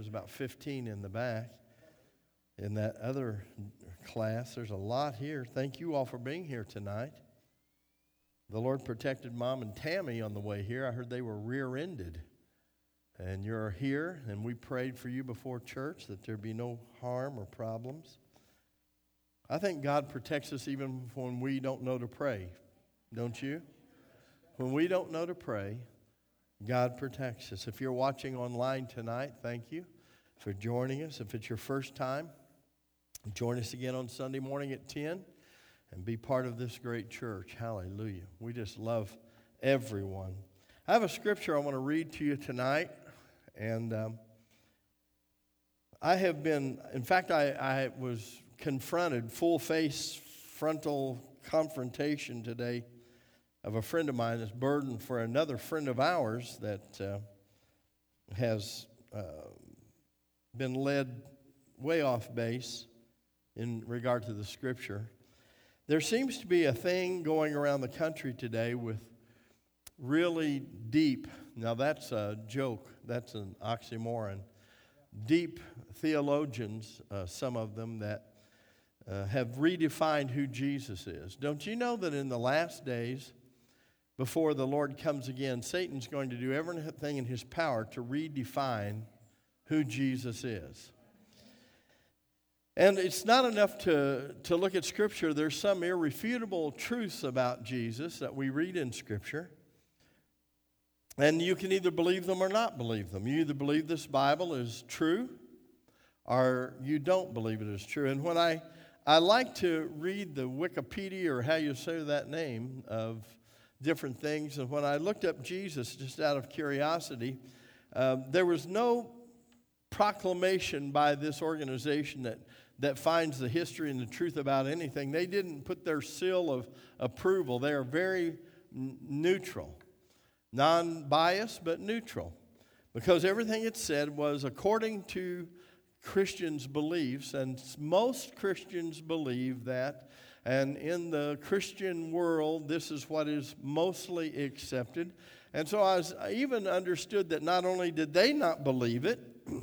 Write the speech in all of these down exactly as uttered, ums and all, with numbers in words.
was about fifteen in the back. In that other class, there's a lot here. Thank you all for being here tonight. The Lord protected Mom and Tammy on the way here. I heard they were rear-ended. And you're here, and we prayed for you before church that there be no harm or problems. I think God protects us even when we don't know to pray. Don't you? When we don't know to pray, God protects us. If you're watching online tonight, thank you for joining us. If it's your first time, join us again on Sunday morning at ten and be part of this great church. Hallelujah. We just love everyone. I have a scripture I want to read to you tonight. And um, I have been, in fact, I, I was confronted, full-face, frontal confrontation today of a friend of mine that's burdened for another friend of ours that uh, has uh, been led way off base in regard to the Scripture. There seems to be a thing going around the country today with really deep, now that's a joke, that's an oxymoron, deep theologians, uh, some of them, that uh, have redefined who Jesus is. Don't you know that in the last days, before the Lord comes again, Satan's going to do everything in his power to redefine who Jesus is? And it's not enough to, to look at Scripture. There's some irrefutable truths about Jesus that we read in Scripture. And you can either believe them or not believe them. You either believe this Bible is true or you don't believe it is true. And when I, I like to read the Wikipedia, or how you say that name, of different things. And when I looked up Jesus just out of curiosity, uh, there was no proclamation by this organization that, that finds the history and the truth about anything. They didn't put their seal of approval. They are very n- neutral. Non-biased, but neutral. Because everything it said was according to Christians' beliefs, and most Christians believe that, and in the Christian world, this is what is mostly accepted. And so I, was, I even understood that not only did they not believe it,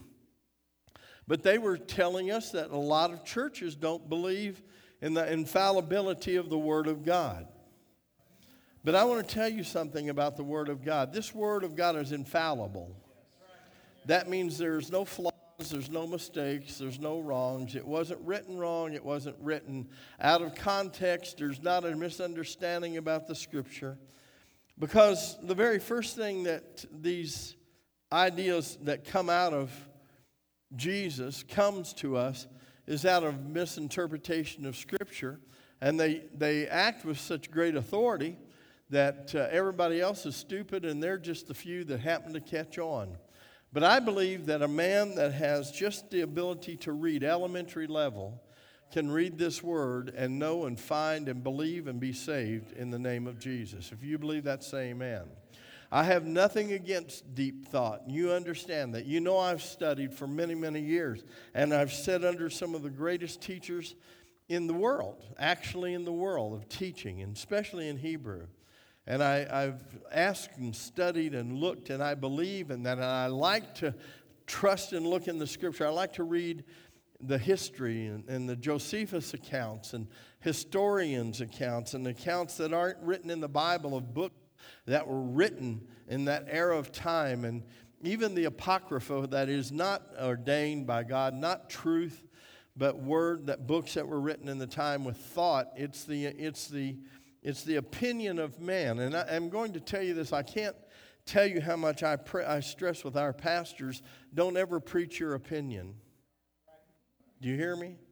but they were telling us that a lot of churches don't believe in the infallibility of the Word of God. But I want to tell you something about the Word of God. This Word of God is infallible. That means there's no flaws, there's no mistakes, there's no wrongs. It wasn't written wrong, it wasn't written out of context. There's not a misunderstanding about the Scripture. Because the very first thing that these ideas that come out of Jesus comes to us is out of misinterpretation of Scripture. And they, they act with such great authority that uh, everybody else is stupid and they're just the few that happen to catch on. But I believe that a man that has just the ability to read elementary level can read this word and know and find and believe and be saved in the name of Jesus. If you believe that, say amen. I have nothing against deep thought. You understand that. You know I've studied for many, many years, and I've sat under some of the greatest teachers in the world, actually in the world of teaching, and especially in Hebrew. And I, I've asked and studied and looked, and I believe in that. And I like to trust and look in the Scripture. I like to read the history and, and the Josephus accounts and historians' accounts and accounts that aren't written in the Bible of books that were written in that era of time. And even the Apocrypha that is not ordained by God, not truth, but word, that books that were written in the time with thought. It's the it's the It's the opinion of man. And I, I'm going to tell you this. I can't tell you how much I, pre- I stress with our pastors. Don't ever preach your opinion. Do you hear me?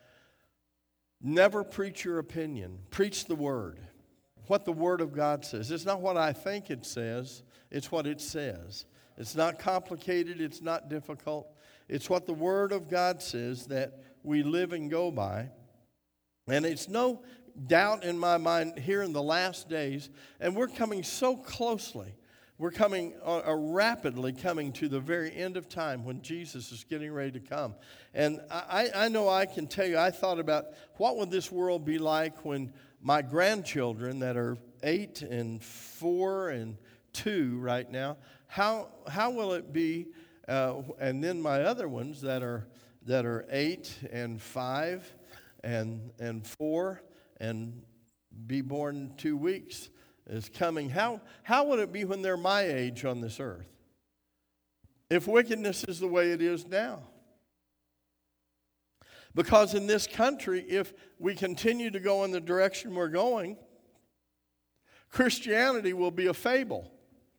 Never preach your opinion. Preach the Word. What the Word of God says. It's not what I think it says. It's what it says. It's not complicated. It's not difficult. It's what the Word of God says that we live and go by. And it's no doubt in my mind here in the last days, and we're coming so closely. We're coming, uh, rapidly coming to the very end of time when Jesus is getting ready to come. And I, I know I can tell you, I thought about what would this world be like when my grandchildren that are eight and four and two right now, how how will it be Uh, and then my other ones that are that are eight and five and and four and be born in two weeks is coming. How how would it be when they're my age on this earth? If wickedness is the way it is now. Because in this country, if we continue to go in the direction we're going, Christianity will be a fable.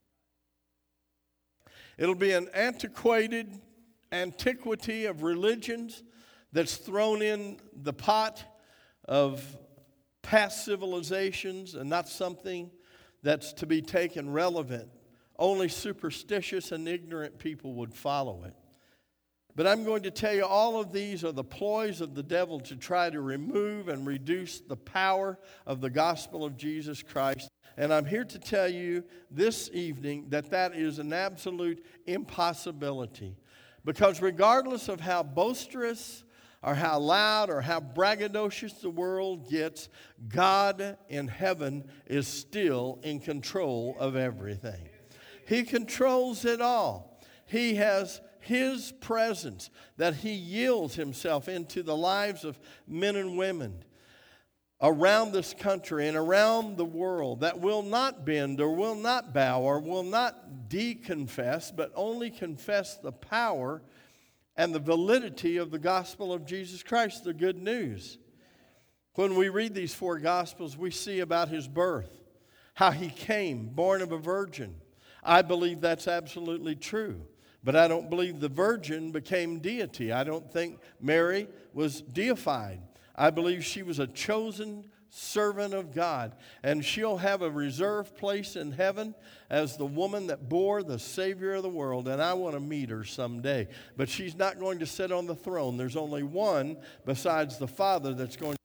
It'll be an antiquated antiquity of religions that's thrown in the pot of past civilizations and not something that's to be taken relevant. Only superstitious and ignorant people would follow it. But I'm going to tell you, all of these are the ploys of the devil to try to remove and reduce the power of the gospel of Jesus Christ. And I'm here to tell you this evening that that is an absolute impossibility. Because regardless of how boisterous or how loud or how braggadocious the world gets, God in heaven is still in control of everything. He controls it all. He has His presence that He yields Himself into the lives of men and women around this country and around the world that will not bend or will not bow or will not de-confess, but only confess the power and the validity of the gospel of Jesus Christ, the good news. When we read these four gospels, we see about His birth, how He came, born of a virgin. I believe that's absolutely true. But I don't believe the virgin became deity. I don't think Mary was deified. I believe she was a chosen servant of God. And she'll have a reserved place in heaven as the woman that bore the Savior of the world. And I want to meet her someday. But she's not going to sit on the throne. There's only one besides the Father that's going to.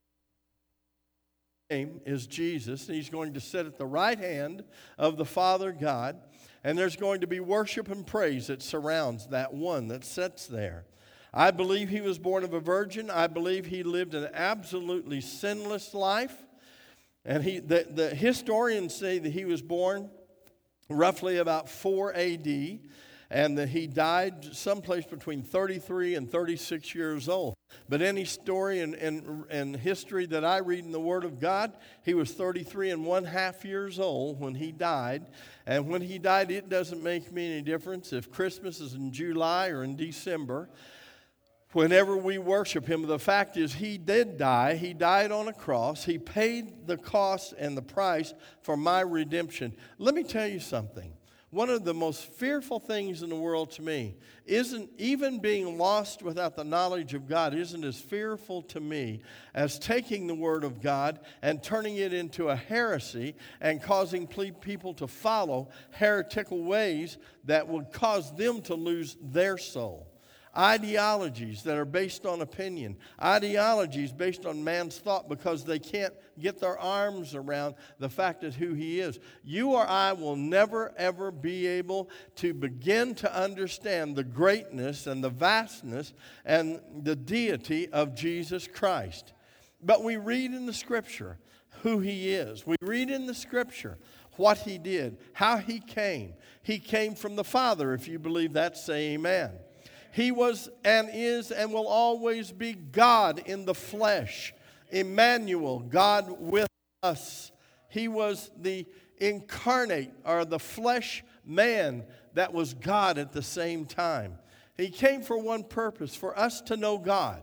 His name is Jesus. And He's going to sit at the right hand of the Father God. And there's going to be worship and praise that surrounds that one that sits there. I believe He was born of a virgin. I believe He lived an absolutely sinless life. And he, the, the historians say that He was born roughly about four A D and that He died someplace between thirty-three and thirty-six years old. But any story and in, in, in history that I read in the Word of God, He was thirty-three and one half years old when He died. And when He died, it doesn't make me any difference if Christmas is in July or in December. Whenever we worship Him, the fact is He did die. He died on a cross. He paid the cost and the price for my redemption. Let me tell you something. One of the most fearful things in the world to me isn't even being lost without the knowledge of God isn't as fearful to me as taking the Word of God and turning it into a heresy and causing people to follow heretical ways that would cause them to lose their soul. Ideologies that are based on opinion. Ideologies based on man's thought because they can't get their arms around the fact of who He is. You or I will never, ever be able to begin to understand the greatness and the vastness and the deity of Jesus Christ. But we read in the Scripture who He is. We read in the Scripture what He did, how He came. He came from the Father. If you believe that, say amen. He was and is and will always be God in the flesh. Emmanuel, God with us. He was the incarnate or the flesh man that was God at the same time. He came for one purpose, for us to know God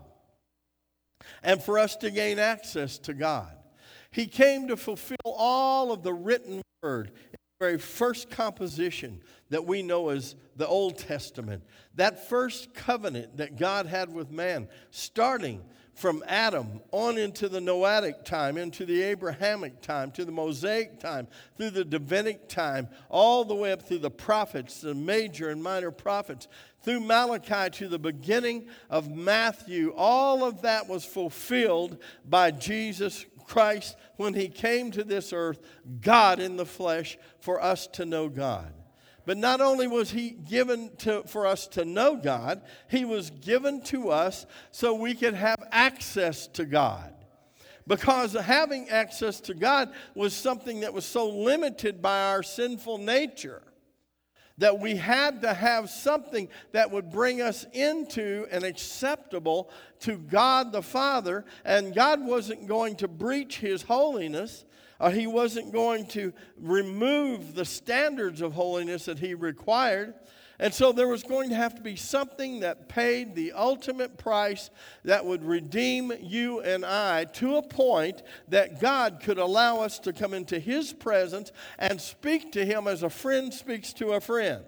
and for us to gain access to God. He came to fulfill all of the written word. Very first composition that we know as the Old Testament. That first covenant that God had with man, starting from Adam on into the Noahic time, into the Abrahamic time, to the Mosaic time, through the Davidic time, all the way up through the prophets, the major and minor prophets, through Malachi to the beginning of Matthew. All of that was fulfilled by Jesus Christ when He came to this earth, God in the flesh, for us to know God. But not only was He given to, for us to know God, He was given to us so we could have access to God. Because having access to God was something that was so limited by our sinful nature that we had to have something that would bring us into and acceptable to God the Father, and God wasn't going to breach His holiness. Uh, he wasn't going to remove the standards of holiness that He required. And so there was going to have to be something that paid the ultimate price that would redeem you and I to a point that God could allow us to come into His presence and speak to Him as a friend speaks to a friend.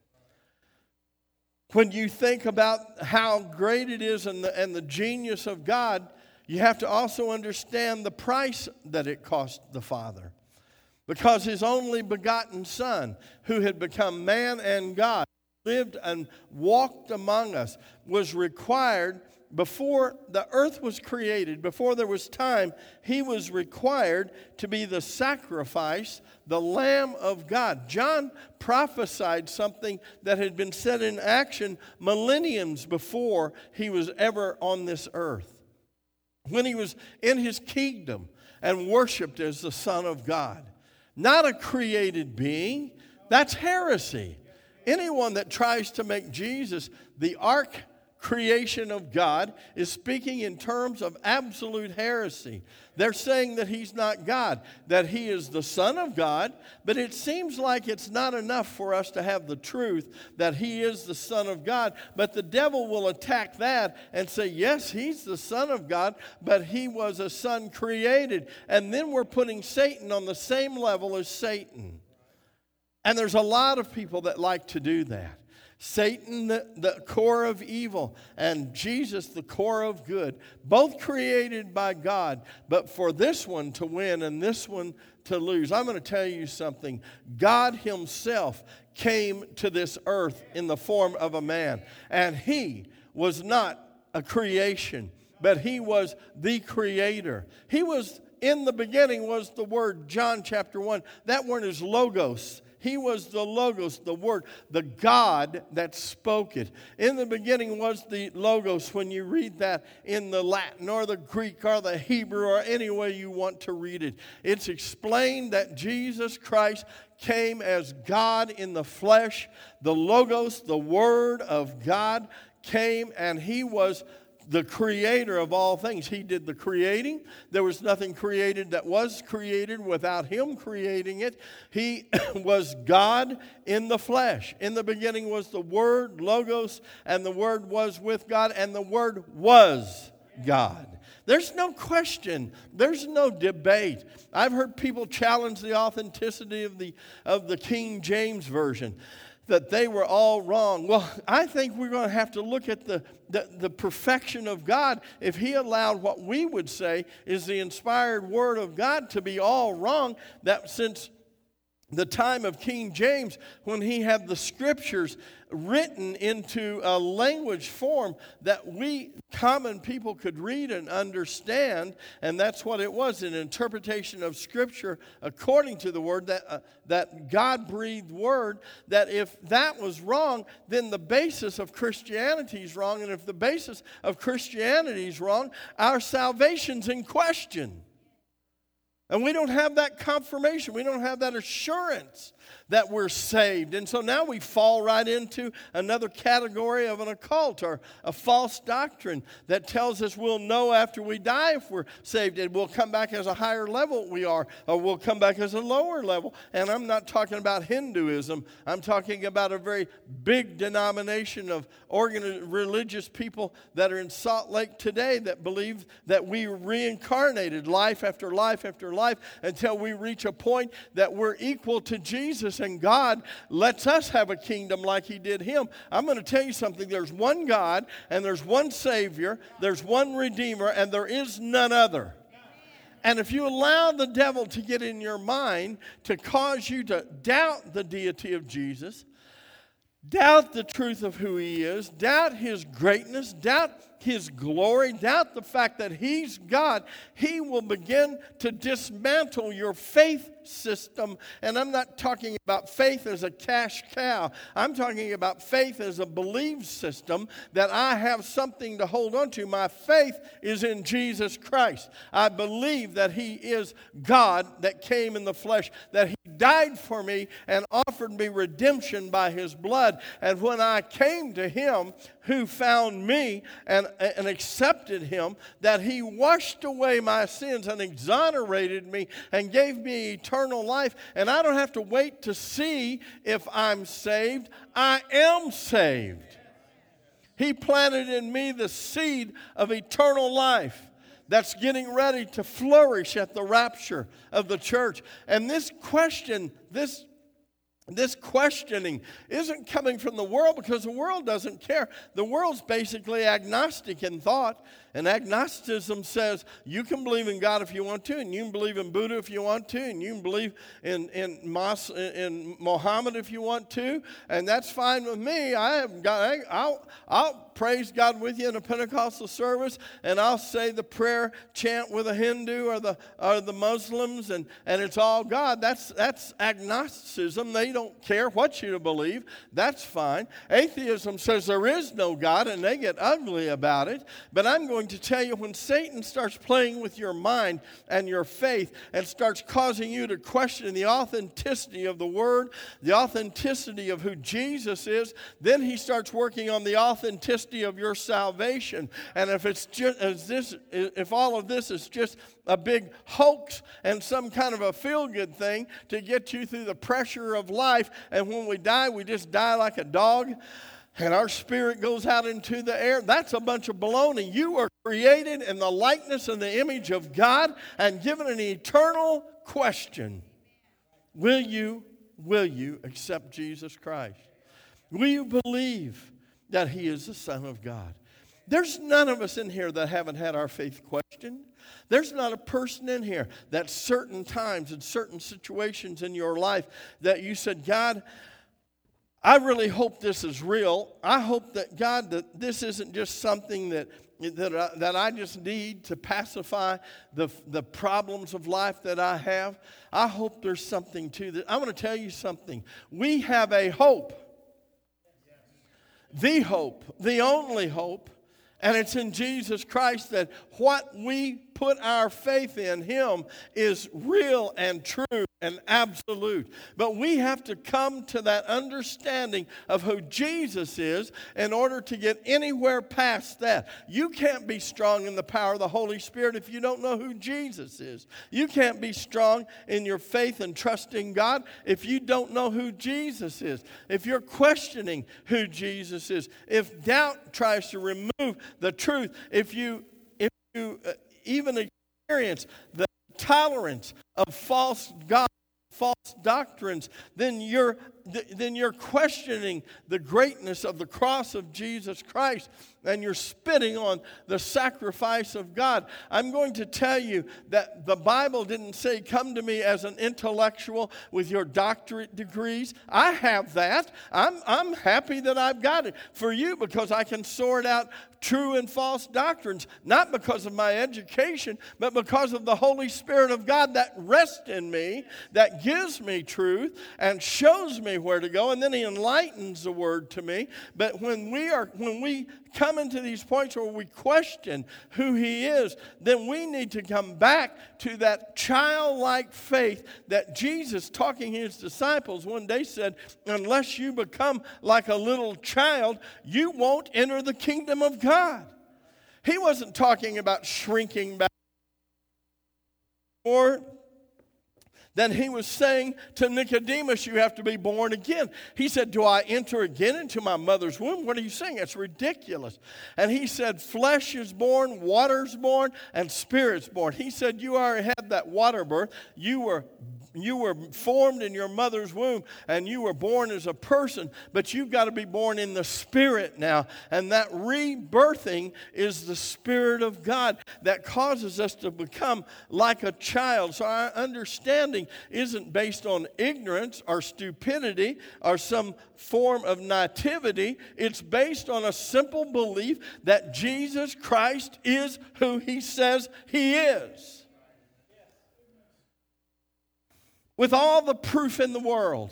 When you think about how great it is and the, and the genius of God, you have to also understand the price that it cost the Father. Because His only begotten Son, who had become man and God, lived and walked among us, was required before the earth was created, before there was time, He was required to be the sacrifice, the Lamb of God. John prophesied something that had been set in action millenniums before He was ever on this earth. When He was in His kingdom and worshiped as the Son of God. Not a created being. That's heresy. Anyone that tries to make Jesus the ark creation of God is speaking in terms of absolute heresy. They're saying that He's not God, that He is the Son of God, but it seems like it's not enough for us to have the truth that He is the Son of God. But the devil will attack that and say, yes, He's the Son of God, but He was a Son created. And then we're putting Satan on the same level as Satan. And there's a lot of people that like to do that. Satan, the, the core of evil, and Jesus, the core of good. Both created by God, but for this one to win and this one to lose. I'm going to tell you something. God Himself came to this earth in the form of a man. And He was not a creation, but He was the Creator. He was, in the beginning was the Word, John chapter one. That word is logos. He was the Logos, the Word, the God that spoke it. In the beginning was the Logos when you read that in the Latin or the Greek or the Hebrew or any way you want to read it. It's explained that Jesus Christ came as God in the flesh. The Logos, the Word of God, came and He was the creator of all things. He did the creating. There was nothing created that was created without Him creating it. He was God in the flesh. In the beginning was the Word, Logos, and the Word was with God, and the Word was God. There's no question. There's no debate. I've heard people challenge the authenticity of the, of the King James Version, that they were all wrong. Well, I think we're going to have to look at the, the, the perfection of God. If He allowed what we would say is the inspired Word of God to be all wrong, that since the time of King James, when he had the Scriptures written into a language form that we common people could read and understand, and that's what it was, an interpretation of Scripture according to the Word, that uh, that God-breathed Word, that if that was wrong, then the basis of Christianity is wrong, and if the basis of Christianity is wrong, our salvation's in question. And we don't have that confirmation. We don't have that assurance that we're saved. And so now we fall right into another category of an occult or a false doctrine that tells us we'll know after we die if we're saved. And we'll come back as a higher level we are, or we'll come back as a lower level. And I'm not talking about Hinduism. I'm talking about a very big denomination of organ- religious people that are in Salt Lake today that believe that we reincarnated life after life after life until we reach a point that we're equal to Jesus, and God lets us have a kingdom like He did Him. I'm going to tell you something. There's one God, and there's one Savior, there's one Redeemer, and there is none other. And if you allow the devil to get in your mind to cause you to doubt the deity of Jesus, doubt the truth of who He is, doubt His greatness, doubt His glory, doubt the fact that He's God, He will begin to dismantle your faith system. And I'm not talking about faith as a cash cow. I'm talking about faith as a belief system that I have something to hold on to. My faith is in Jesus Christ. I believe that He is God that came in the flesh, that He died for me and offered me redemption by His blood. And when I came to Him who found me and, and accepted Him, that He washed away my sins and exonerated me and gave me eternal life. And I don't have to wait to see if I'm saved. I am saved. He planted in me the seed of eternal life that's getting ready to flourish at the rapture of the church. And this question, this This questioning isn't coming from the world, because the world doesn't care. The world's basically agnostic in thought. And agnosticism says you can believe in God if you want to, and you can believe in Buddha if you want to, and you can believe in in, Mas, in Muhammad if you want to, and that's fine with me. I have got. I'll I'll praise God with you in a Pentecostal service, and I'll say the prayer chant with a Hindu or the or the Muslims, and, and it's all God. That's that's agnosticism. They don't care what you believe. That's fine. Atheism says there is no God, and they get ugly about it. But I'm going to tell you, when Satan starts playing with your mind and your faith and starts causing you to question the authenticity of the Word, the authenticity of who Jesus is, then he starts working on the authenticity of your salvation. And if it's just as this, if all of this is just a big hoax and some kind of a feel-good thing to get you through the pressure of life, and when we die, we just die like a dog, and our spirit goes out into the air, that's a bunch of baloney. You are created in the likeness and the image of God and given an eternal question. Will you, will you accept Jesus Christ? Will you believe that He is the Son of God? There's none of us in here that haven't had our faith questioned. There's not a person in here that certain times and certain situations in your life that you said, God, I really hope this is real. I hope that, God, that this isn't just something that that I, that I just need to pacify the, the problems of life that I have. I hope there's something to this. I want to tell you something. We have a hope. The hope, the only hope, and it's in Jesus Christ, that what we put our faith in Him is real and true and absolute. But we have to come to that understanding of who Jesus is in order to get anywhere past that. You can't be strong in the power of the Holy Spirit if you don't know who Jesus is. You can't be strong in your faith and trusting God if you don't know who Jesus is. If you're questioning who Jesus is, if doubt tries to remove the truth, if you if you uh, even experience the tolerance of false gods, false doctrines, then you're then you're questioning the greatness of the cross of Jesus Christ, and you're spitting on the sacrifice of God. I'm going to tell you that the Bible didn't say, come to me as an intellectual with your doctorate degrees. I have that. I'm, I'm happy that I've got it for you, because I can sort out true and false doctrines, not because of my education, but because of the Holy Spirit of God that rests in me, that gives me truth and shows me where to go, and then He enlightens the Word to me. But when we are, when we come into these points where we question who He is, then we need to come back to that childlike faith that Jesus, talking to His disciples, one day said, unless you become like a little child, you won't enter the kingdom of God. He wasn't talking about shrinking back, or then He was saying to Nicodemus, you have to be born again. He said, do I enter again into my mother's womb? What are you saying? That's ridiculous. And He said, flesh is born, water's born, and spirit's born. He said, you already had that water birth. You were You were formed in your mother's womb and you were born as a person, but you've got to be born in the Spirit now. And that rebirthing is the Spirit of God that causes us to become like a child. So our understanding isn't based on ignorance or stupidity or some form of nativity. It's based on a simple belief that Jesus Christ is who He says He is. With all the proof in the world,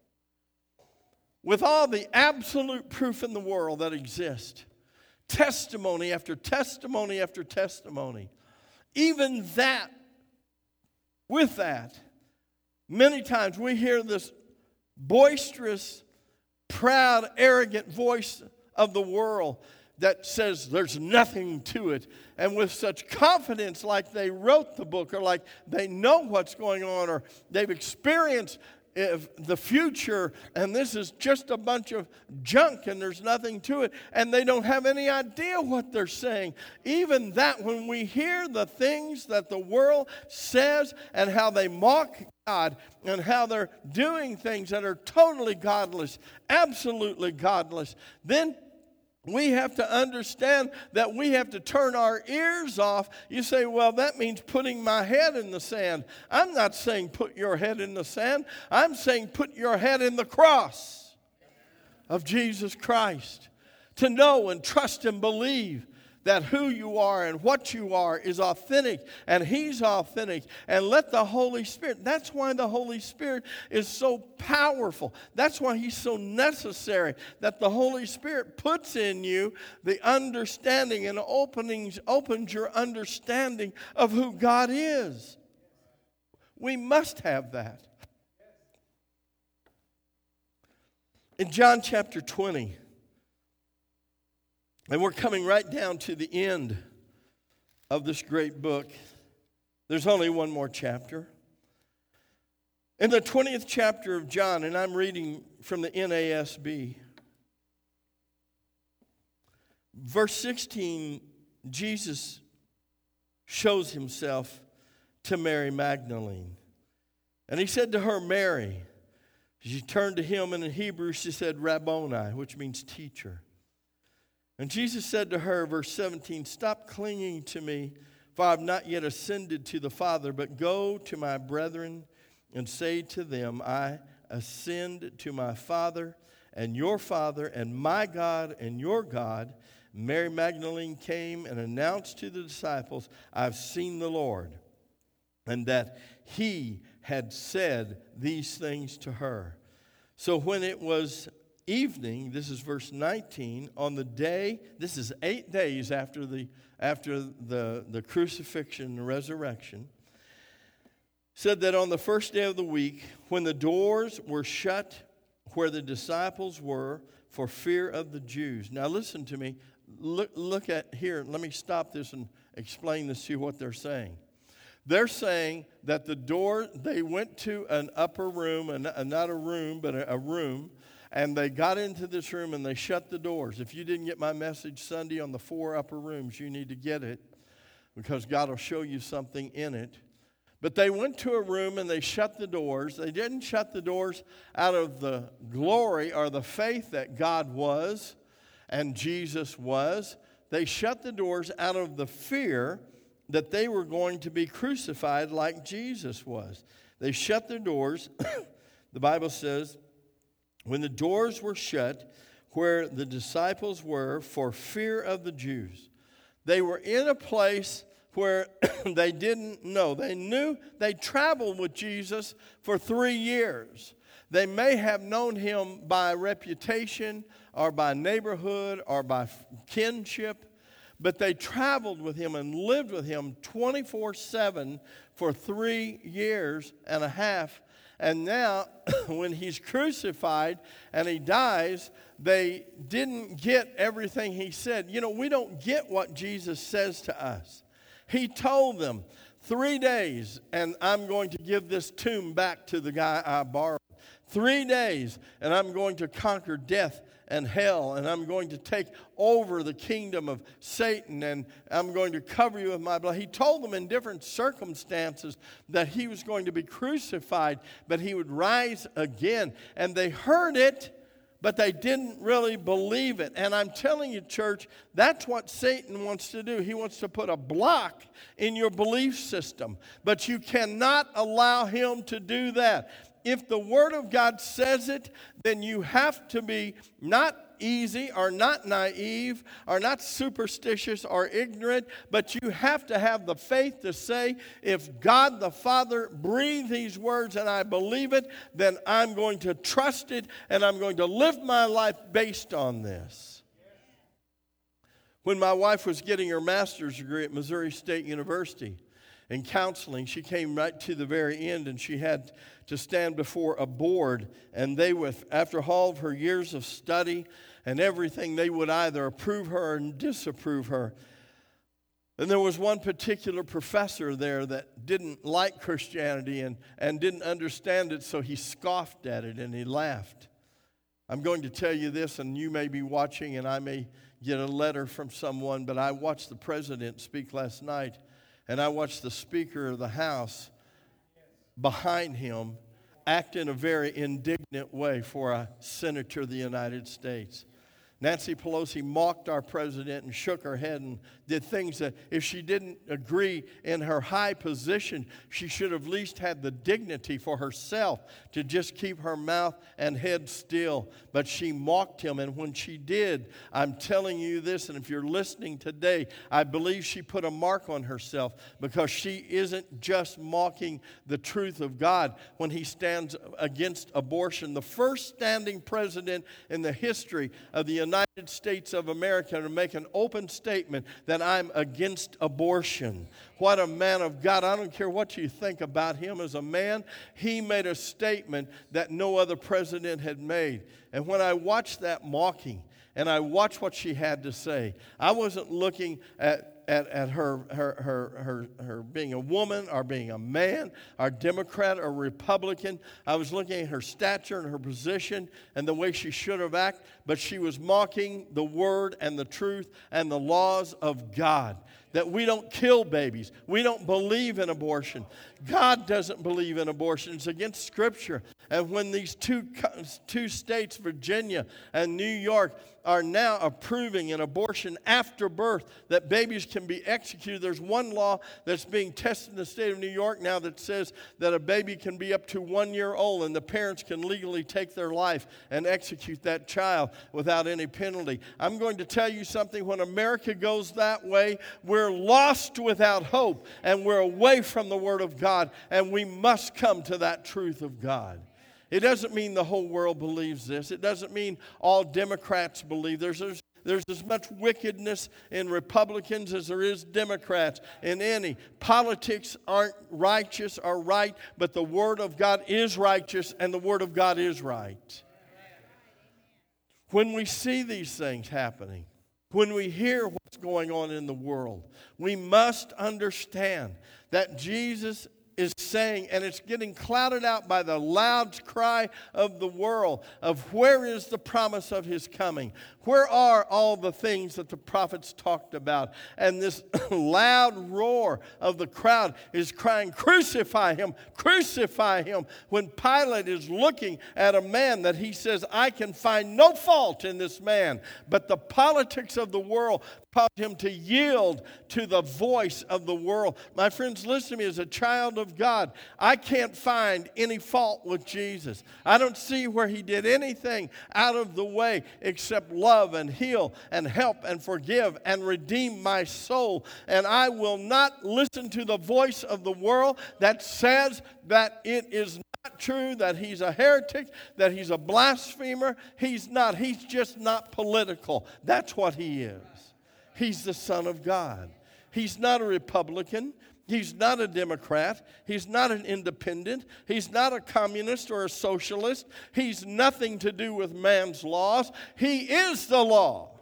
with all the absolute proof in the world that exists, testimony after testimony after testimony, even that, with that, many times we hear this boisterous, proud, arrogant voice of the world that says there's nothing to it. And with such confidence, like they wrote the book, or like they know what's going on, or they've experienced the future, and this is just a bunch of junk and there's nothing to it, and they don't have any idea what they're saying. Even that, when we hear the things that the world says and how they mock God and how they're doing things that are totally godless, absolutely godless, then we have to understand that we have to turn our ears off. You say, well, that means putting my head in the sand. I'm not saying put your head in the sand. I'm saying put your head in the cross of Jesus Christ. To know and trust and believe that who you are and what you are is authentic, and He's authentic. And let the Holy Spirit, that's why the Holy Spirit is so powerful. That's why He's so necessary, that the Holy Spirit puts in you the understanding and openings, opens your understanding of who God is. We must have that. In John chapter twenty, and we're coming right down to the end of this great book. There's only one more chapter. In the twentieth chapter of John, and I'm reading from the N A S B, verse sixteen, Jesus shows Himself to Mary Magdalene. And He said to her, Mary. She turned to Him, and in Hebrew she said, Rabboni, which means teacher. And Jesus said to her, verse seventeen, stop clinging to me, for I have not yet ascended to the Father, but go to my brethren and say to them, I ascend to my Father and your Father, and my God and your God. Mary Magdalene came and announced to the disciples, I've seen the Lord, and that He had said these things to her. So when it was evening, this is verse nineteen, on the day, this is eight days after the after the, the crucifixion and resurrection, said that on the first day of the week, when the doors were shut where the disciples were for fear of the Jews. Now listen to me. Look, look at here. Let me stop this and explain this to you what they're saying. They're saying that the door, they went to an upper room, and not a room, but a, a room, and they got into this room and they shut the doors. If you didn't get my message Sunday on the four upper rooms, you need to get it, because God will show you something in it. But they went to a room and they shut the doors. They didn't shut the doors out of the glory or the faith that God was and Jesus was. They shut the doors out of the fear that they were going to be crucified like Jesus was. They shut their doors. The Bible says, when the doors were shut where the disciples were for fear of the Jews, they were in a place where they didn't know. They knew they traveled with Jesus for three years. They may have known Him by reputation or by neighborhood or by kinship, but they traveled with Him and lived with Him twenty-four seven for three years and a half. And now, when He's crucified and He dies, they didn't get everything He said. You know, we don't get what Jesus says to us. He told them, three days, and I'm going to give this tomb back to the guy I borrowed. Three days, and I'm going to conquer death and hell, and I'm going to take over the kingdom of Satan, and I'm going to cover you with my blood. He told them in different circumstances that he was going to be crucified, but he would rise again. And they heard it, but they didn't really believe it. And I'm telling you, church, that's what Satan wants to do. He wants to put a block in your belief system. But you cannot allow him to do that. If the Word of God says it, then you have to be not easy or not naive or not superstitious or ignorant, but you have to have the faith to say, if God the Father breathed these words and I believe it, then I'm going to trust it and I'm going to live my life based on this. When my wife was getting her master's degree at Missouri State University in counseling, she came right to the very end and she had to stand before a board, and they, with after all of her years of study and everything, they would either approve her or disapprove her. And there was one particular professor there that didn't like Christianity and, and didn't understand it, so he scoffed at it and he laughed. I'm going to tell you this, and you may be watching and I may get a letter from someone, but I watched the president speak last night, and I watched the Speaker of the House behind him act in a very indignant way for a senator of the United States. Nancy Pelosi mocked our president and shook her head and did things that if she didn't agree in her high position, she should have at least had the dignity for herself to just keep her mouth and head still. But she mocked him, and when she did, I'm telling you this, and if you're listening today, I believe she put a mark on herself, because she isn't just mocking the truth of God when he stands against abortion. The first standing president in the history of the United United States of America to make an open statement that I'm against abortion. What a man of God. I don't care what you think about him as a man. He made a statement that no other president had made. And when I watched that mocking and I watched what she had to say, I wasn't looking at At, at her, her, her, her, her being a woman or being a man or Democrat or Republican. I was looking at her stature and her position and the way she should have acted, but she was mocking the word and the truth and the laws of God. That we don't kill babies. We don't believe in abortion. God doesn't believe in abortion. It's against Scripture. And when these two, two states, Virginia and New York, are now approving an abortion after birth, that babies can be executed. There's one law that's being tested in the state of New York now that says that a baby can be up to one year old and the parents can legally take their life and execute that child without any penalty. I'm going to tell you something. When America goes that way, we're lost without hope and we're away from the Word of God, and we must come to that truth of God. It doesn't mean the whole world believes this. It doesn't mean all Democrats believe. There's, there's, there's as much wickedness in Republicans as there is Democrats in any. Politics aren't righteous or right, but the Word of God is righteous and the Word of God is right. When we see these things happening, when we hear what's going on in the world, we must understand that Jesus is saying, and it's getting clouded out by the loud cry of the world of where is the promise of his coming? Where are all the things that the prophets talked about? And this loud roar of the crowd is crying, crucify him, crucify him, when Pilate is looking at a man that he says, I can find no fault in this man. But the politics of the world caused him to yield to the voice of the world. My friends, listen to me. As a child of God, I can't find any fault with Jesus. I don't see where he did anything out of the way except love and heal and help and forgive and redeem my soul. And I will not listen to the voice of the world that says that it is not true, that he's a heretic, that he's a blasphemer. He's not. He's just not political. That's what he is. He's the Son of God. He's not a Republican. He's not a Democrat. He's not an independent. He's not a communist or a socialist. He's nothing to do with man's laws. He is the law.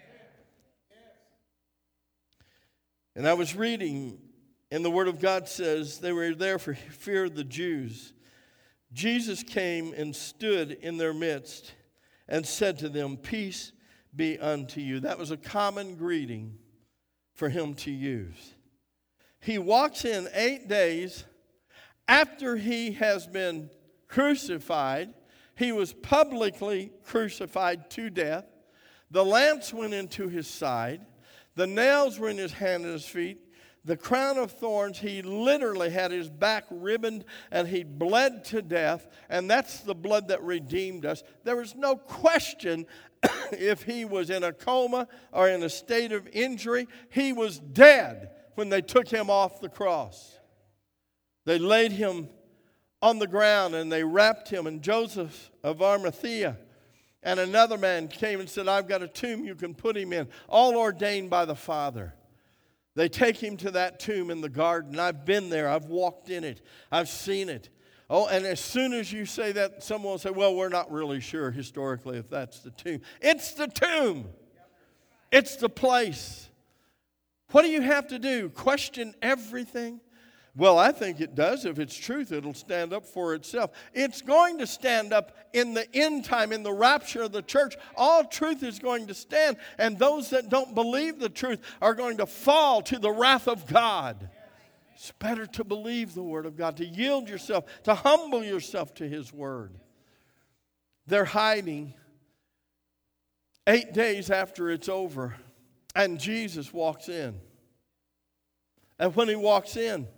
And I was reading, and the Word of God says they were there for fear of the Jews. Jesus came and stood in their midst and said to them, peace be unto you. That was a common greeting for him to use. He walks in eight days after he has been crucified. He was publicly crucified to death. The lance went into his side. The nails were in his hand and his feet. The crown of thorns, he literally had his back ribboned and he bled to death. And that's the blood that redeemed us. There was no question if he was in a coma or in a state of injury. He was dead when they took him off the cross. They laid him on the ground and they wrapped him. And Joseph of Arimathea and another man came and said, I've got a tomb you can put him in, all ordained by the Father. They take him to that tomb in the garden. I've been there. I've walked in it. I've seen it. Oh, and as soon as you say that, someone will say, well, we're not really sure historically if that's the tomb. It's the tomb. It's the place. What do you have to do? Question everything? Well, I think it does. If it's truth, it'll stand up for itself. It's going to stand up in the end time, in the rapture of the church. All truth is going to stand, and those that don't believe the truth are going to fall to the wrath of God. It's better to believe the word of God, to yield yourself, to humble yourself to his word. They're hiding eight days after it's over, and Jesus walks in. And when he walks in,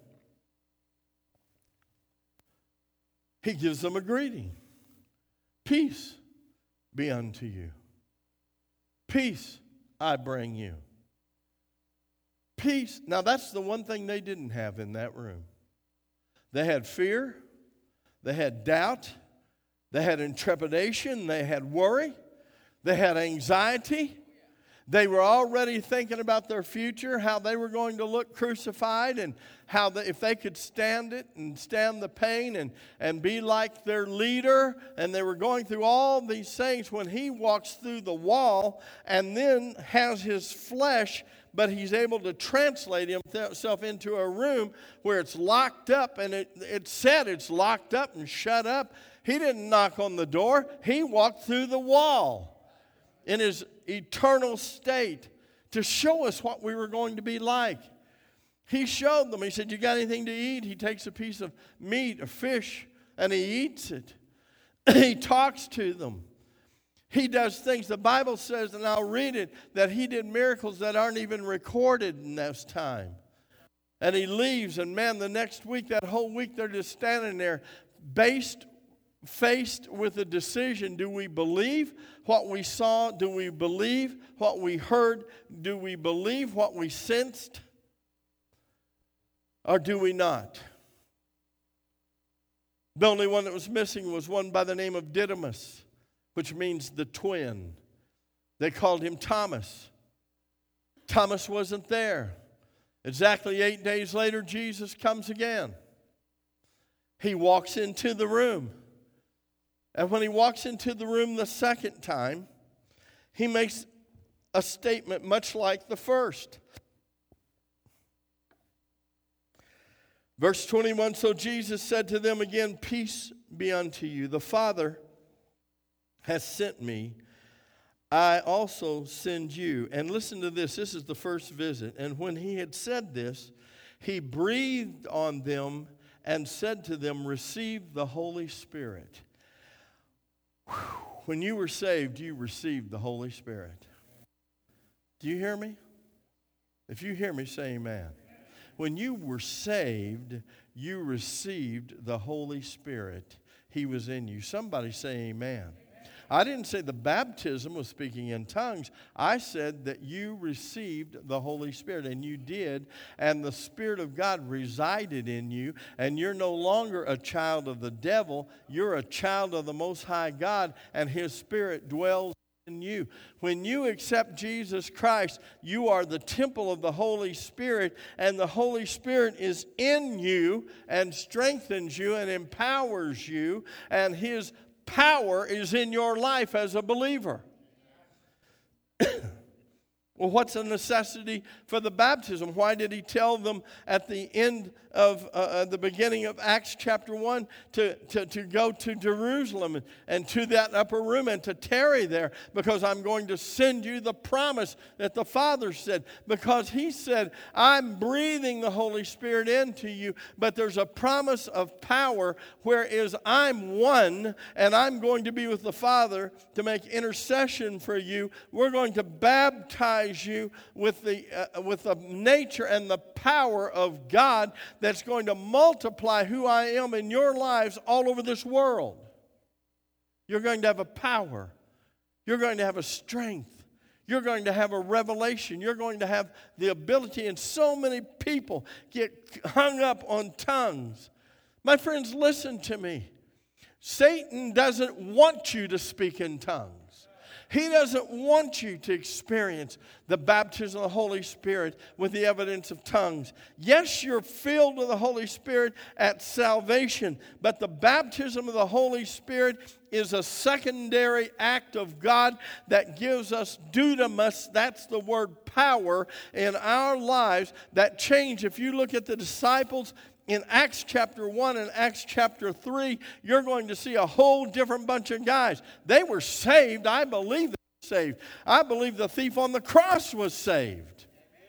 he gives them a greeting. Peace be unto you. Peace I bring you. Peace. Now that's the one thing they didn't have in that room. They had fear. They had doubt. They had intrepidation. They had worry. They had anxiety. They were already thinking about their future, how they were going to look crucified, and how they, if they could stand it and stand the pain and, and be like their leader. And they were going through all these things when he walks through the wall and then has his flesh, but he's able to translate himself into a room where it's locked up, and it, it said it's locked up and shut up. He didn't knock on the door. He walked through the wall in his eternal state to show us what we were going to be like. He showed them. He said, you got anything to eat? He takes a piece of meat or fish and he eats it. He talks to them. He does things. The Bible says, and I'll read it, that he did miracles that aren't even recorded in this time. And he leaves, and man, the next week, that whole week, they're just standing there based faced with a decision. Do we believe what we saw? Do we believe what we heard? Do we believe what we sensed? Or do we not? The only one that was missing was one by the name of Didymus, which means the twin. They called him Thomas. Thomas wasn't there. Exactly eight days later, Jesus comes again. He walks into the room. And when he walks into the room the second time, he makes a statement much like the first. Verse twenty-one, so Jesus said to them again, peace be unto you. The Father has sent me. I also send you. And listen to this. This is the first visit. And when he had said this, he breathed on them and said to them, receive the Holy Spirit. When you were saved, you received the Holy Spirit. Do you hear me? If you hear me, say amen. When you were saved, you received the Holy Spirit. He was in you. Somebody say amen. I didn't say the baptism was speaking in tongues. I said that you received the Holy Spirit, and you did, and the Spirit of God resided in you, and you're no longer a child of the devil. You're a child of the Most High God, and His Spirit dwells in you. When you accept Jesus Christ, you are the temple of the Holy Spirit, and the Holy Spirit is in you and strengthens you and empowers you, and His power is in your life as a believer. Well, what's the necessity for the baptism? Why did he tell them at the end of uh, the beginning of Acts chapter one to, to, to go to Jerusalem and, and to that upper room and to tarry there? Because I'm going to send you the promise that the Father said. Because he said, I'm breathing the Holy Spirit into you, but there's a promise of power, whereas I'm one and I'm going to be with the Father to make intercession for you. We're going to baptize you with the uh, with the nature and the power of God that's going to multiply who I am in your lives all over this world. You're going to have a power. You're going to have a strength. You're going to have a revelation. You're going to have the ability, and so many people get hung up on tongues. My friends, listen to me. Satan doesn't want you to speak in tongues. He doesn't want you to experience the baptism of the Holy Spirit with the evidence of tongues. Yes, you're filled with the Holy Spirit at salvation, but the baptism of the Holy Spirit is a secondary act of God that gives us dunamis, that's the word power, in our lives that change. If you look at the disciples in Acts chapter one and Acts chapter three, you're going to see a whole different bunch of guys. They were saved. I believe they were saved. I believe the thief on the cross was saved.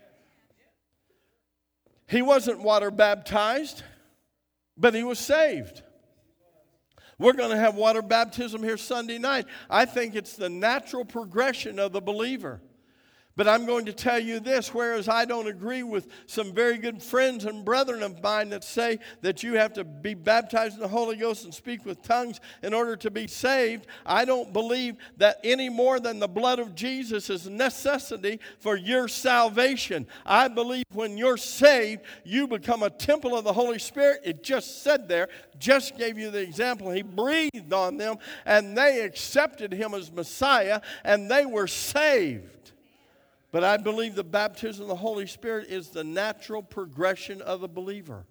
He wasn't water baptized, but he was saved. We're going to have water baptism here Sunday night. I think it's the natural progression of the believer. But I'm going to tell you this, whereas I don't agree with some very good friends and brethren of mine that say that you have to be baptized in the Holy Ghost and speak with tongues in order to be saved, I don't believe that any more than the blood of Jesus is a necessity for your salvation. I believe when you're saved, you become a temple of the Holy Spirit. It just said there, just gave you the example. He breathed on them, and they accepted him as Messiah, and they were saved. But I believe the baptism of the Holy Spirit is the natural progression of the believer.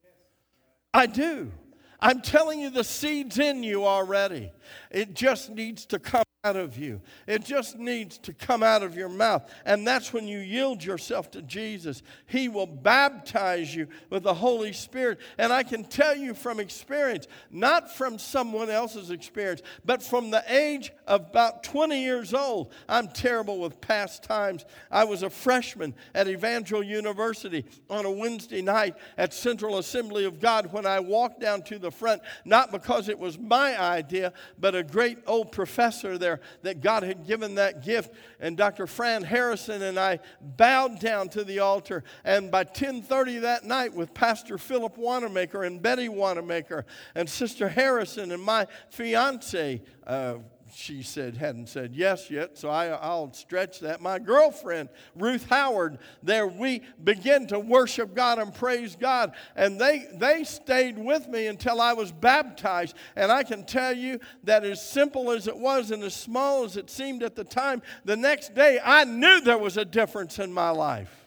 I do. I'm telling you, the seed's in you already. It just needs to come out of you. It just needs to come out of your mouth. And that's when you yield yourself to Jesus. He will baptize you with the Holy Spirit. And I can tell you from experience, not from someone else's experience, but from the age of about twenty years old. I'm terrible with past times. I was a freshman at Evangel University on a Wednesday night at Central Assembly of God when I walked down to the front, not because it was my idea, but a great old professor there that God had given that gift. And Doctor Fran Harrison and I bowed down to the altar. And by ten thirty that night, with Pastor Philip Wanamaker and Betty Wanamaker and Sister Harrison and my fiance, uh, she said, hadn't said yes yet, so I, I'll stretch that. My girlfriend, Ruth Howard, there we began to worship God and praise God. And they, they stayed with me until I was baptized. And I can tell you that as simple as it was and as small as it seemed at the time, the next day I knew there was a difference in my life.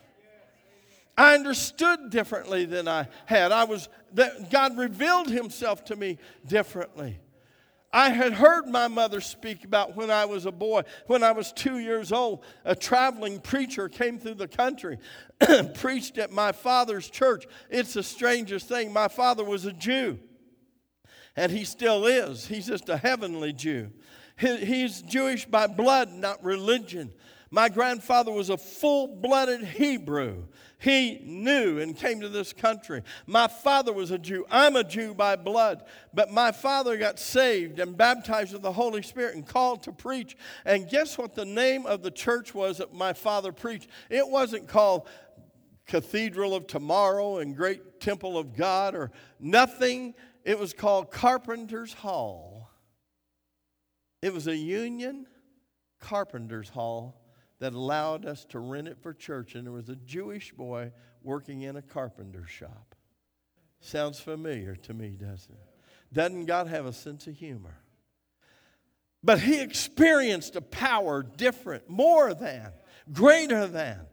I understood differently than I had. I was that God revealed himself to me differently. I had heard my mother speak about when I was a boy. When I was two years old, a traveling preacher came through the country, preached at my father's church. It's the strangest thing. My father was a Jew, and he still is. He's just a heavenly Jew. He's Jewish by blood, not religion. My grandfather was a full-blooded Hebrew. He knew and came to this country. My father was a Jew. I'm a Jew by blood. But my father got saved and baptized with the Holy Spirit and called to preach. And guess what the name of the church was that my father preached? It wasn't called Cathedral of Tomorrow and Great Temple of God or nothing. It was called Carpenter's Hall. It was a union carpenter's hall that allowed us to rent it for church. And there was a Jewish boy working in a carpenter shop. Sounds familiar to me, doesn't it? Doesn't God have a sense of humor? But he experienced a power different, more than, greater than.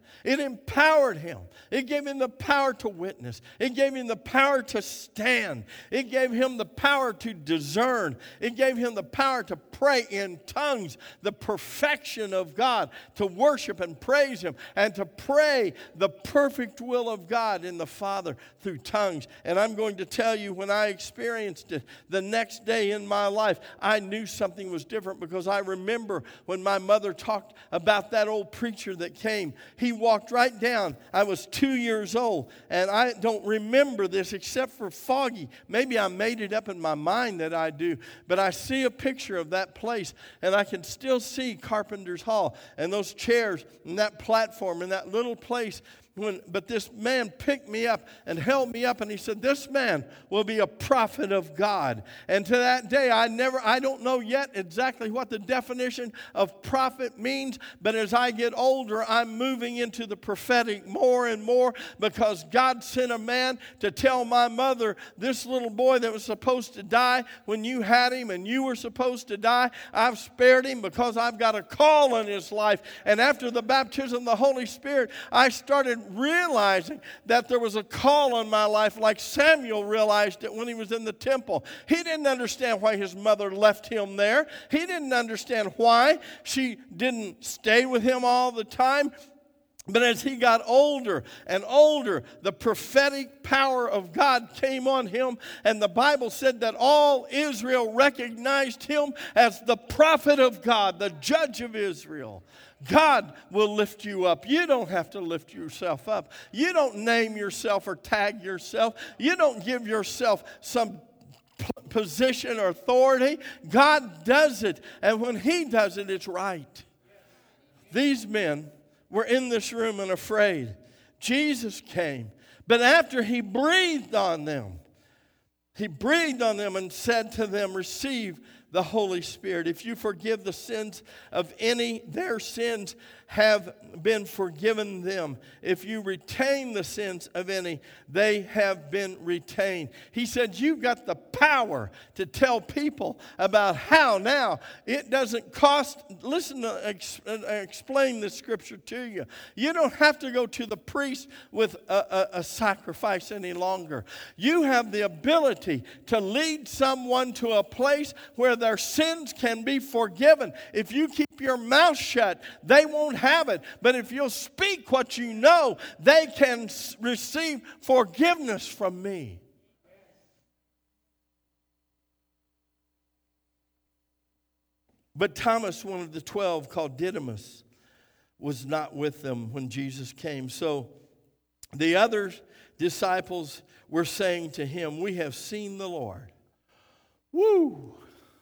It empowered him. It gave him the power to witness. It gave him the power to stand. It gave him the power to discern. It gave him the power to pray in tongues, the perfection of God, to worship and praise him, and to pray the perfect will of God in the Father through tongues. And I'm going to tell you, when I experienced it the next day in my life, I knew something was different, because I remember when my mother talked about that old preacher that came. He walked right down. I was two years old, and I don't remember this except for foggy. Maybe I made it up in my mind that I do, but I see a picture of that place, and I can still see Carpenter's Hall and those chairs and that platform and that little place. When, but this man picked me up and held me up, and he said, "This man will be a prophet of God." And to that day, I never, I don't know yet exactly what the definition of prophet means, but as I get older, I'm moving into the prophetic more and more, because God sent a man to tell my mother, this little boy that was supposed to die when you had him and you were supposed to die, I've spared him because I've got a call on his life. And after the baptism of the Holy Spirit, I started realizing that there was a call on my life, like Samuel realized it when he was in the temple. He didn't understand why his mother left him there. He didn't understand why she didn't stay with him all the time. But as he got older and older, the prophetic power of God came on him. And the Bible said that all Israel recognized him as the prophet of God, the judge of Israel. God will lift you up. You don't have to lift yourself up. You don't name yourself or tag yourself. You don't give yourself some position or authority. God does it. And when he does it, it's right. These men were in this room and afraid. Jesus came. But after he breathed on them, he breathed on them and said to them, "Receive the Holy Spirit. If you forgive the sins of any, their sins have been forgiven them. If you retain the sins of any, they have been retained." He said, you've got the power to tell people about how now it doesn't cost. Listen to ex, uh, explain this scripture to you. You don't have to go to the priest with a, a, a sacrifice any longer. You have the ability to lead someone to a place where their sins can be forgiven. If you keep your mouth shut, they won't have it. But if you'll speak what you know, they can s- receive forgiveness from me. But Thomas, one of the twelve, called Didymus, was not with them when Jesus came. So the other disciples were saying to him, "We have seen the Lord." Woo!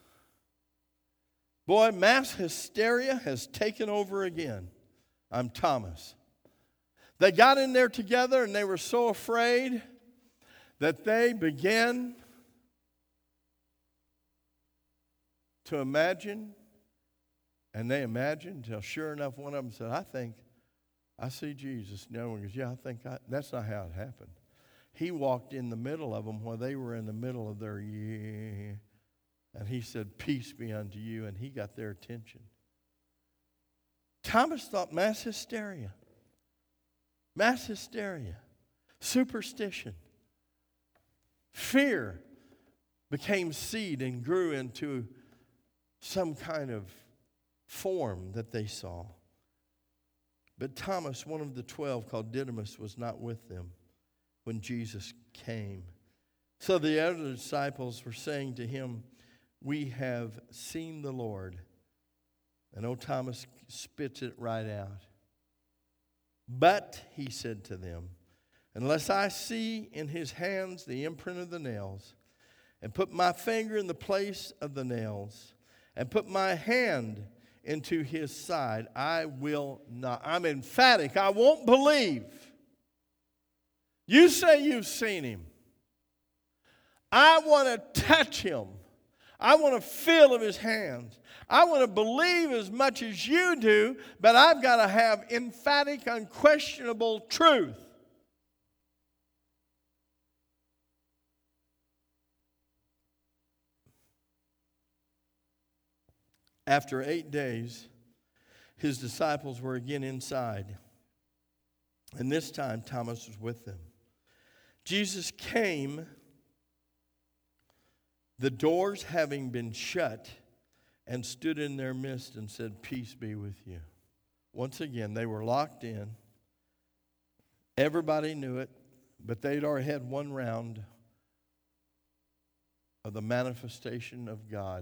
Boy, mass hysteria has taken over again. I'm Thomas. They got in there together and they were so afraid that they began to imagine. And they imagined until sure enough one of them said, "I think I see Jesus." And the other one goes, "Yeah, I think I, that's not how it happened." He walked in the middle of them while they were in the middle of their yeah. And he said, "Peace be unto you." And he got their attention. Thomas thought mass hysteria, mass hysteria, superstition, fear became seed and grew into some kind of form that they saw. But Thomas, one of the twelve, called Didymus, was not with them when Jesus came. So the other disciples were saying to him, "We have seen the Lord." And old Thomas spits it right out. "But," he said to them, "unless I see in his hands the imprint of the nails, and put my finger in the place of the nails, and put my hand into his side, I will not." I'm emphatic. I won't believe. You say you've seen him. I want to touch him. I want to feel of his hands. I want to believe as much as you do, but I've got to have emphatic, unquestionable truth. After eight days, his disciples were again inside, And this time Thomas was with them. Jesus came, the doors having been shut, and stood in their midst and said, "Peace be with you." Once again, they were locked in. Everybody knew it, but they'd already had one round of the manifestation of God.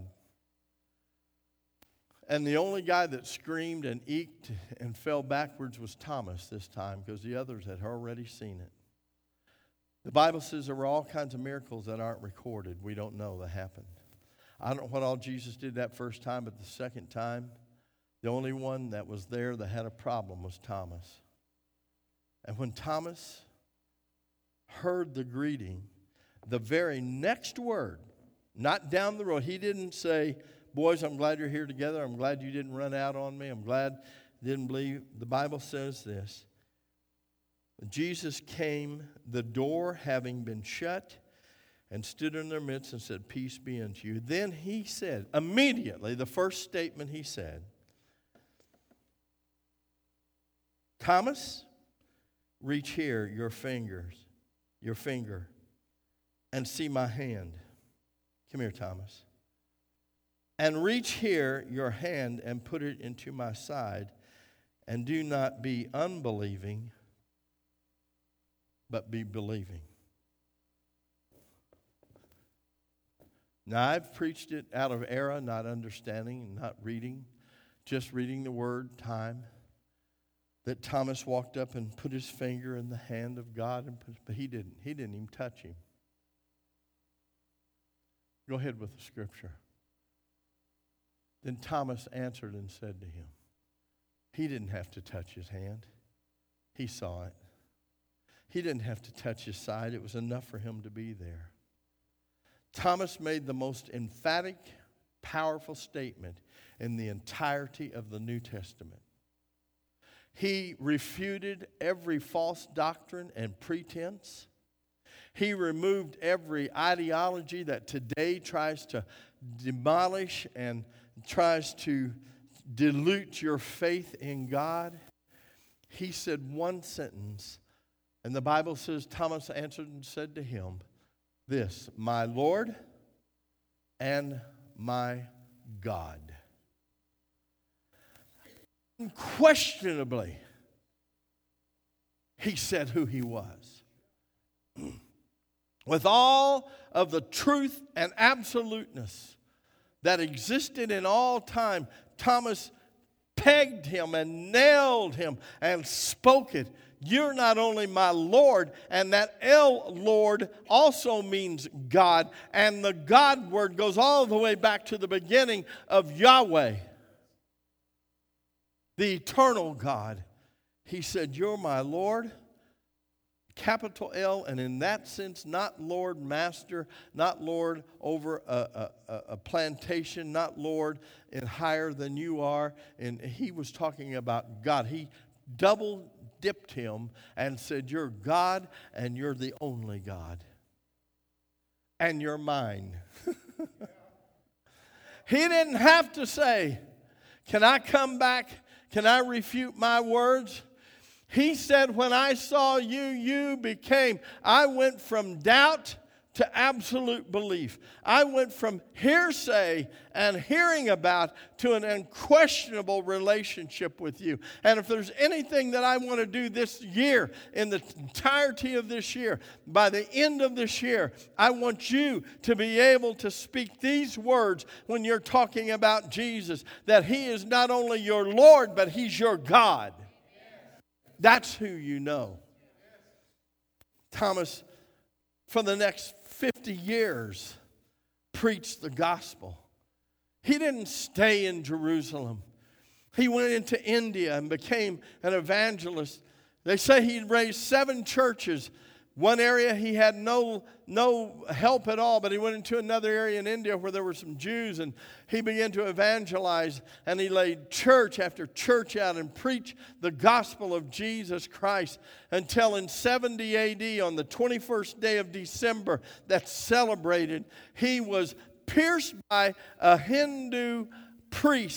And the only guy that screamed and eked and fell backwards was Thomas this time, because the others had already seen it. The Bible says there were all kinds of miracles that aren't recorded. We don't know that happened. I don't know what all Jesus did that first time, but the second time, the only one that was there that had a problem was Thomas. And when Thomas heard the greeting, the very next word, not down the road, he didn't say, "Boys, I'm glad you're here together. I'm glad you didn't run out on me. I'm glad you didn't believe." The Bible says this. Jesus came, the door having been shut, and stood in their midst and said, "Peace be unto you." Then he said, immediately, the first statement he said, "Thomas, reach here your fingers, your finger, and see my hand." Come here, Thomas. "And reach here your hand and put it into my side, and do not be unbelieving, but be believing." Now, I've preached it out of error, not understanding, not reading, just reading the word, time, that Thomas walked up and put his finger in the hand of God, and put, but he didn't. He didn't even touch him. Go ahead with the scripture. Then Thomas answered and said to him, he didn't have to touch his hand. He saw it. He didn't have to touch his side. It was enough for him to be there. Thomas made the most emphatic, powerful statement in the entirety of the New Testament. He refuted every false doctrine and pretense. He removed every ideology that today tries to demolish and tries to dilute your faith in God. He said one sentence, and the Bible says Thomas answered and said to him this, "My Lord and my God." Unquestionably, he said who he was. With all of the truth and absoluteness that existed in all time, Thomas pegged him and nailed him and spoke it. "You're not only my Lord," and that El Lord also means God, and the God word goes all the way back to the beginning of Yahweh, the eternal God. He said, "You're my Lord," capital L, and in that sense, not Lord Master, not Lord over a, a, a plantation, not Lord in higher than you are. And he was talking about God. He double dipped him and said, "You're God, and you're the only God. And you're mine." He didn't have to say, "Can I come back? Can I refute my words?" He said, "When I saw you, you became." I went from doubt to absolute belief. I went from hearsay and hearing about to an unquestionable relationship with you. And if there's anything that I want to do this year, in the entirety of this year, by the end of this year, I want you to be able to speak these words when you're talking about Jesus, that he is not only your Lord, but he's your God. That's who you know. Thomas, for the next fifty years, preached the gospel. He didn't stay in Jerusalem. He went into India and became an evangelist. They say he raised seven churches. One area he had no, no help at all, but he went into another area in India where there were some Jews, and he began to evangelize, and he laid church after church out and preached the gospel of Jesus Christ until in seventy A D, on the twenty-first day of December, that's celebrated, he was pierced by a Hindu priest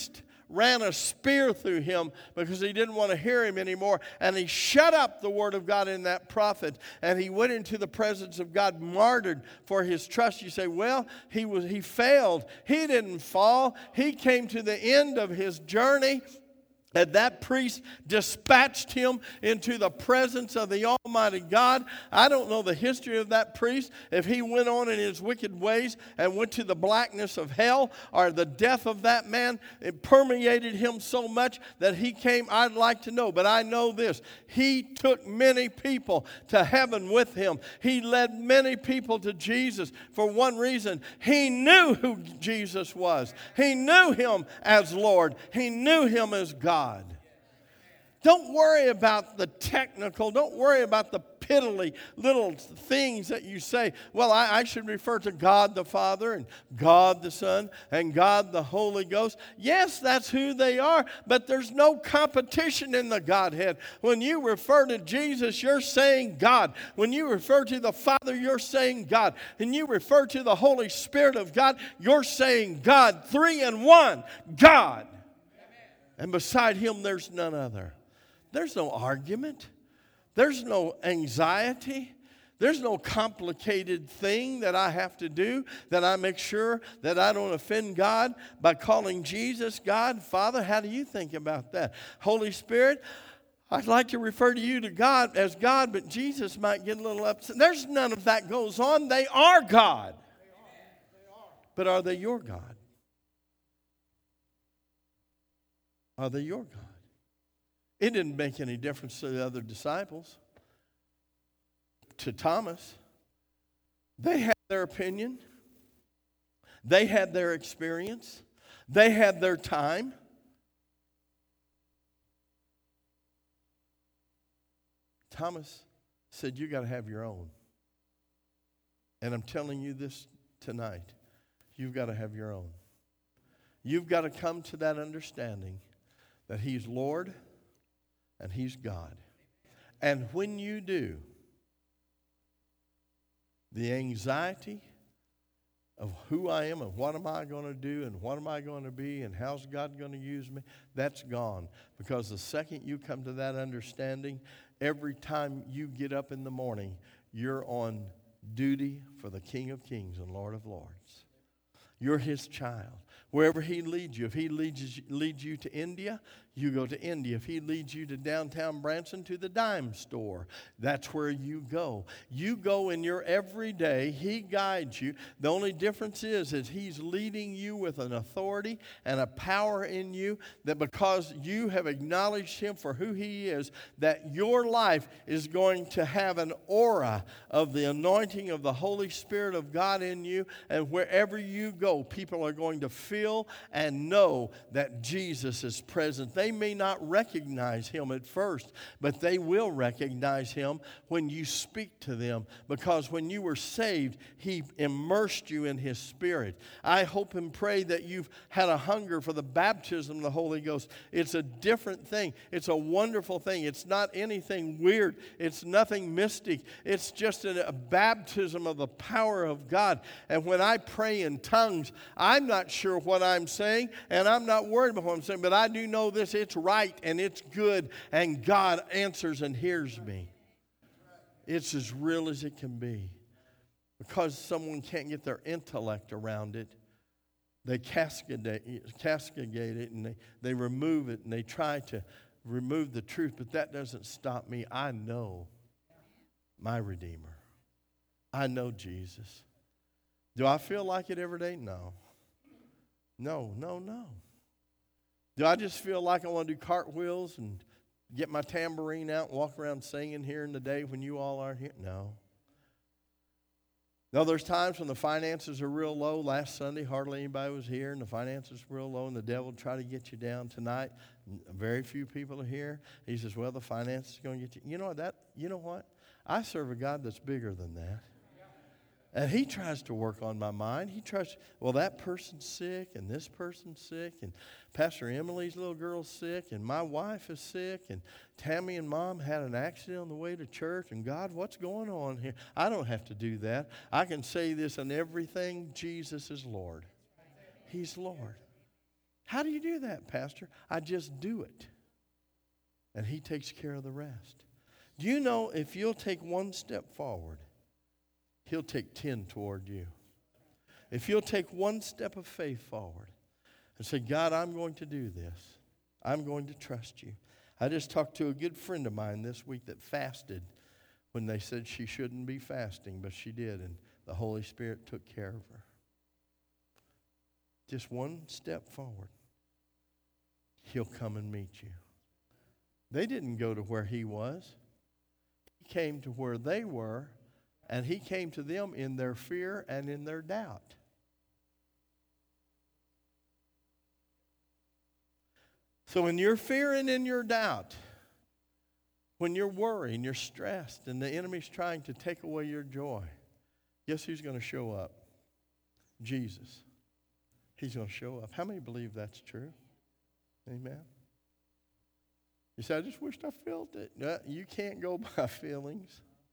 ran a spear through him because he didn't want to hear him anymore. And he shut up the word of God in that prophet. And he went into the presence of God, martyred for his trust. You say, well, he was he failed. He didn't fall. He came to the end of his journey. And that priest dispatched him into the presence of the Almighty God. I don't know the history of that priest, if he went on in his wicked ways and went to the blackness of hell, or the death of that man, it permeated him so much that he came. I'd like to know, but I know this. He took many people to heaven with him. He led many people to Jesus for one reason. He knew who Jesus was. He knew him as Lord. He knew him as God. Don't worry about the technical. Don't worry about the piddly little things that you say. Well, I, I should refer to God the Father and God the Son and God the Holy Ghost. Yes, that's who they are, but there's no competition in the Godhead. When you refer to Jesus, you're saying God. When you refer to the Father, you're saying God. And you refer to the Holy Spirit of God, you're saying God. Three in one, God. And beside him, there's none other. There's no argument. There's no anxiety. There's no complicated thing that I have to do that I make sure that I don't offend God by calling Jesus God. Father, how do you think about that? Holy Spirit, I'd like to refer to you to God as God, but Jesus might get a little upset. There's none of that goes on. They are God. But are they your God? Are they your God? It didn't make any difference to the other disciples. To Thomas, they had their opinion. They had their experience. They had their time. Thomas said, you got to have your own. And I'm telling you this tonight. You've got to have your own. You've got to come to that understanding that he's Lord and he's God. And when you do, the anxiety of who I am and what am I going to do and what am I going to be and how's God going to use me, that's gone. Because the second you come to that understanding, every time you get up in the morning, you're on duty for the King of Kings and Lord of Lords. You're his child. Wherever he leads you. If he leads, leads you to India, you go to India. If he leads you to downtown Branson, to the dime store, that's where you go. You go in your everyday. He guides you. The only difference is, is he's leading you with an authority and a power in you that because you have acknowledged him for who he is, that your life is going to have an aura of the anointing of the Holy Spirit of God in you. And wherever you go, people are going to feel and know that Jesus is present. They may not recognize him at first, but they will recognize him when you speak to them, because when you were saved, he immersed you in his Spirit. I hope and pray that you've had a hunger for the baptism of the Holy Ghost. It's a different thing. It's a wonderful thing. It's not anything weird. It's nothing mystic. It's just a, a baptism of the power of God. And when I pray in tongues, I'm not sure what I'm saying, and I'm not worried about what I'm saying, but I do know this. It's right and it's good, and God answers and hears me. It's as real as it can be. Because someone can't get their intellect around it, they cascade, cascade it and they, they remove it and they try to remove the truth, but that doesn't stop me. I know my Redeemer. I know Jesus. Do I feel like it every day? No. No, no, no. Do I just feel like I want to do cartwheels and get my tambourine out and walk around singing here in the day when you all are here? No. No, there's times when the finances are real low. Last Sunday, hardly anybody was here, and the finances were real low, and the devil tried to get you down. Tonight, very few people are here. He says, well, the finances are going to get you. You know that? You know what? I serve a God that's bigger than that. And he tries to work on my mind. He tries, well, that person's sick, and this person's sick, and Pastor Emily's little girl's sick, and my wife is sick, and Tammy and Mom had an accident on the way to church, and God, what's going on here? I don't have to do that. I can say this in everything, Jesus is Lord. He's Lord. How do you do that, Pastor? I just do it. And he takes care of the rest. Do you know if you'll take one step forward, he'll take ten toward you. If you'll take one step of faith forward and say, God, I'm going to do this. I'm going to trust you. I just talked to a good friend of mine this week that fasted when they said she shouldn't be fasting, but she did, and the Holy Spirit took care of her. Just one step forward, he'll come and meet you. They didn't go to where he was. He came to where they were, and he came to them in their fear and in their doubt. So when you're fearing in your doubt, when you're worrying, you're stressed, and the enemy's trying to take away your joy, guess who's going to show up? Jesus. He's going to show up. How many believe that's true? Amen. You say, I just wished I felt it. No, you can't go by feelings.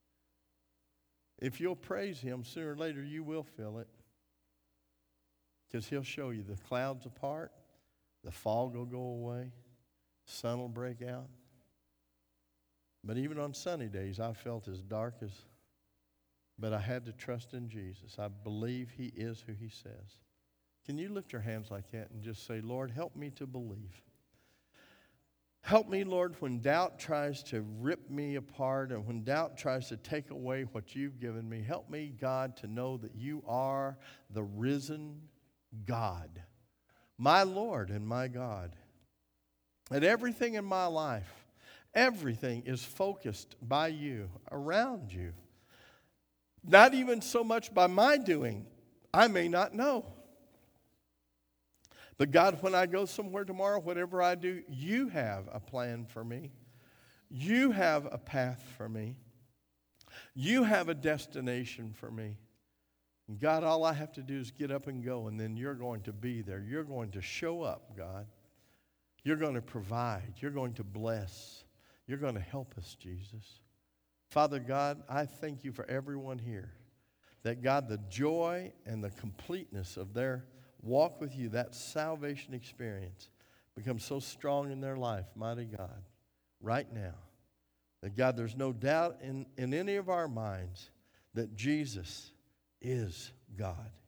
If you'll praise him, sooner or later you will feel it. Because he'll show you the clouds apart, the fog will go away, sun will break out. But even on sunny days, I felt as dark as, but I had to trust in Jesus. I believe he is who he says. Can you lift your hands like that and just say, Lord, help me to believe. Help me, Lord, when doubt tries to rip me apart and when doubt tries to take away what you've given me. Help me, God, to know that you are the risen God, my Lord and my God. And everything in my life, everything is focused by you, around you. Not even so much by my doing. I may not know. But God, when I go somewhere tomorrow, whatever I do, you have a plan for me. You have a path for me. You have a destination for me. And God, all I have to do is get up and go, and then you're going to be there. You're going to show up, God. You're going to provide. You're going to bless. You're going to help us, Jesus. Father God, I thank you for everyone here. That, God, the joy and the completeness of their walk with you, that salvation experience, becomes so strong in their life, mighty God, right now. That, God, there's no doubt in, in any of our minds that Jesus is God.